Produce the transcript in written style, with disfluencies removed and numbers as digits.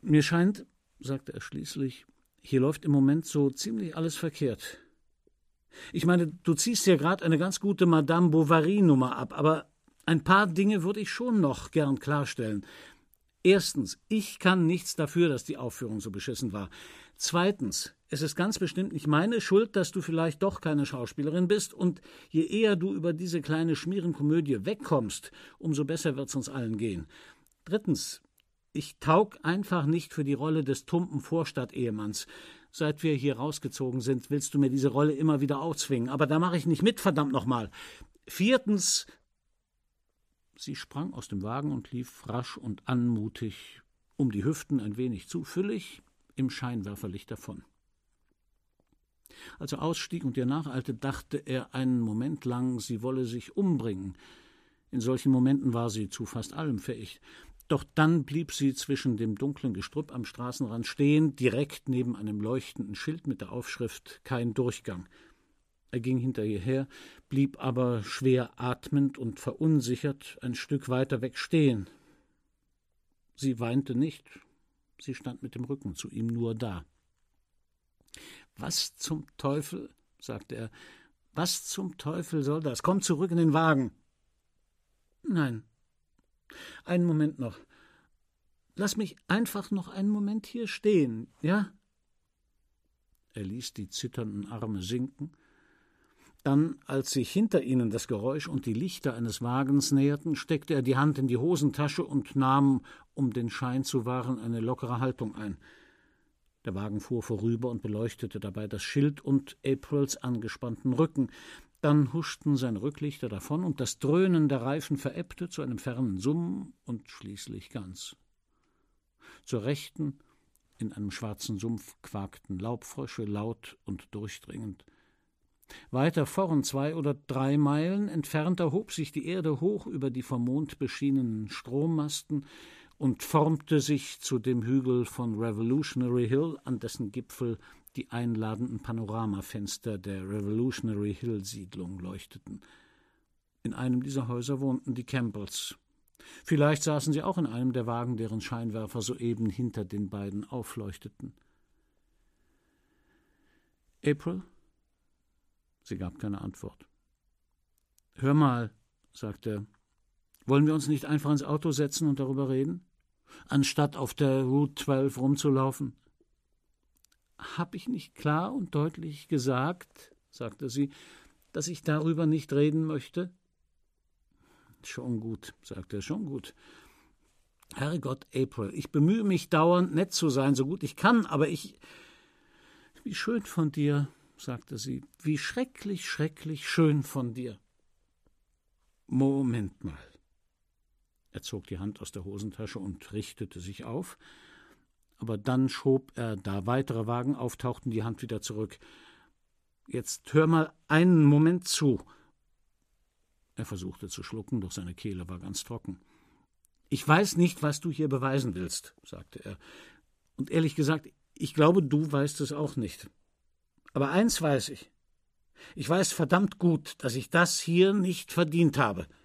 Mir scheint, sagte er schließlich, hier läuft im Moment so ziemlich alles verkehrt. Ich meine, du ziehst ja gerade eine ganz gute Madame Bovary-Nummer ab, aber ein paar Dinge würde ich schon noch gern klarstellen. Erstens, ich kann nichts dafür, dass die Aufführung so beschissen war. Zweitens, es ist ganz bestimmt nicht meine Schuld, dass du vielleicht doch keine Schauspielerin bist, und je eher du über diese kleine Schmierenkomödie wegkommst, umso besser wird's uns allen gehen. Drittens, ich taug einfach nicht für die Rolle des tumpen Vorstadtehemanns. Seit wir hier rausgezogen sind, willst du mir diese Rolle immer wieder aufzwingen, aber da mache ich nicht mit, verdammt nochmal. Viertens. Sie sprang aus dem Wagen und lief rasch und anmutig, um die Hüften ein wenig zu füllig, im Scheinwerferlicht davon. Als er ausstieg und ihr nacheilte, dachte er einen Moment lang, sie wolle sich umbringen. In solchen Momenten war sie zu fast allem fähig. Doch dann blieb sie zwischen dem dunklen Gestrüpp am Straßenrand stehen, direkt neben einem leuchtenden Schild mit der Aufschrift »Kein Durchgang«. Er ging hinter ihr her, blieb aber schwer atmend und verunsichert ein Stück weiter weg stehen. Sie weinte nicht, sie stand mit dem Rücken zu ihm nur da. »Was zum Teufel«, sagte er, »was zum Teufel soll das? Komm zurück in den Wagen.« »Nein, einen Moment noch. Lass mich einfach noch einen Moment hier stehen, ja?« Er ließ die zitternden Arme sinken. Dann, als sich hinter ihnen das Geräusch und die Lichter eines Wagens näherten, steckte er die Hand in die Hosentasche und nahm, um den Schein zu wahren, eine lockere Haltung ein. Der Wagen fuhr vorüber und beleuchtete dabei das Schild und Aprils angespannten Rücken. Dann huschten seine Rücklichter davon, und das Dröhnen der Reifen verebbte zu einem fernen Summen und schließlich ganz. Zur Rechten, in einem schwarzen Sumpf, quakten Laubfrösche laut und durchdringend. Weiter vorn, 2 oder 3 Meilen entfernt, erhob sich die Erde hoch über die vom Mond beschienenen Strommasten und formte sich zu dem Hügel von Revolutionary Hill, an dessen Gipfel die einladenden Panoramafenster der Revolutionary Hill-Siedlung leuchteten. In einem dieser Häuser wohnten die Campbells. Vielleicht saßen sie auch in einem der Wagen, deren Scheinwerfer soeben hinter den beiden aufleuchteten. »April?« Sie gab keine Antwort. »Hör mal«, sagte er, »wollen wir uns nicht einfach ins Auto setzen und darüber reden, anstatt auf der Route 12 rumzulaufen?« »Hab ich nicht klar und deutlich gesagt«, sagte sie, »dass ich darüber nicht reden möchte?« »Schon gut«, sagte er, »schon gut. Herrgott, April, ich bemühe mich dauernd, nett zu sein, so gut ich kann, aber ich... Wie schön von dir«, sagte sie, »wie schrecklich, schrecklich schön von dir.« »Moment mal.« Er zog die Hand aus der Hosentasche und richtete sich auf, aber dann schob er, da weitere Wagen auftauchten, die Hand wieder zurück. »Jetzt hör mal einen Moment zu.« Er versuchte zu schlucken, doch seine Kehle war ganz trocken. »Ich weiß nicht, was du hier beweisen willst«, sagte er. »Und ehrlich gesagt, ich glaube, du weißt es auch nicht. Aber eins weiß ich. Ich weiß verdammt gut, dass ich das hier nicht verdient habe.«